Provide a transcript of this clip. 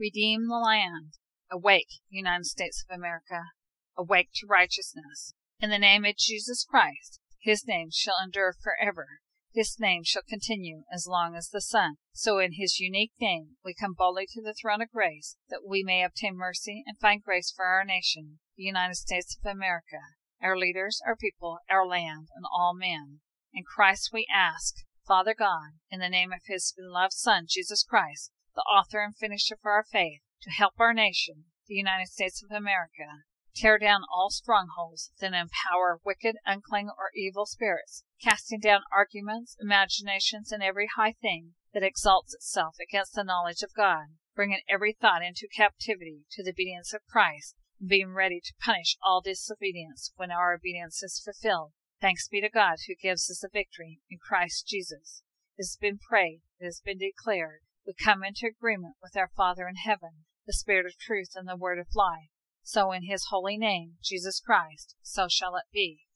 Redeem the land. Awake, United States of America. Awake to righteousness. In the name of Jesus Christ, his name shall endure forever. His name shall continue as long as the sun. So in his unique name we come boldly to the throne of grace, that we may obtain mercy and find grace for our nation, the United States of America, our leaders, our people, our land, and all men. In Christ we ask, Father God, in the name of his beloved Son, Jesus Christ, the author and finisher of our faith, to help our nation, the United States of America, tear down all strongholds that empower wicked, unclean, or evil spirits, casting down arguments, imaginations, and every high thing that exalts itself against the knowledge of God, bringing every thought into captivity to the obedience of Christ, and being ready to punish all disobedience when our obedience is fulfilled. Thanks be to God who gives us the victory in Christ Jesus. It has been prayed, it has been declared. We come into agreement with our Father in heaven, the Spirit of truth and the Word of life. So in his holy name, Jesus Christ, so shall it be.